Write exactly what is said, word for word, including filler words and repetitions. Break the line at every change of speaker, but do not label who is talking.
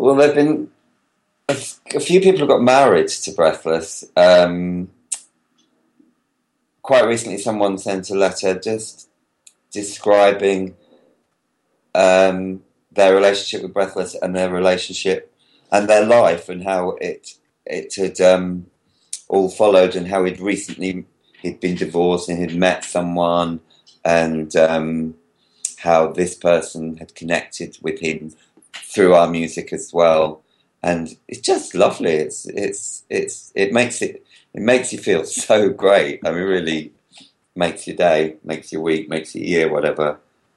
Well, there've been a, f- a few people who got married to Breathless. Um, quite recently, someone sent a letter just describing um, their relationship with Breathless and their relationship and their life and how it it had um, all followed, and how he'd recently he'd been divorced and he'd met someone, and um, how this person had connected with him through our music as well. And it's just lovely. It's it's it's it makes it it makes you feel so great. I mean, really makes your day, makes your week, makes your year, whatever.